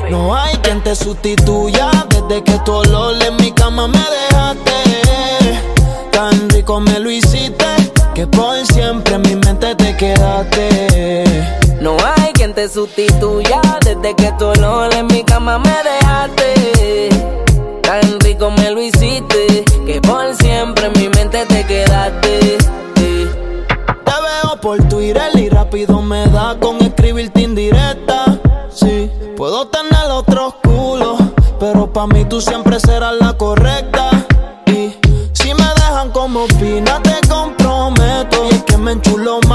No hay quien te sustituya desde que tu olor en mi cama me dejaste. Tan rico me lo hiciste que por siempre en mi mente te quedaste. No hay quien te sustituya desde que tu olor en mi cama me dejaste. Tan rico me lo hiciste que por siempre en mi mente te quedaste. Te veo por Twitter y rápido me da con escribirte indirecta. Sí, puedo tener otros culos, pero pa' mí tú siempre serás la correcta. Y si me dejan como opina te comprometo. Y es que me enchulo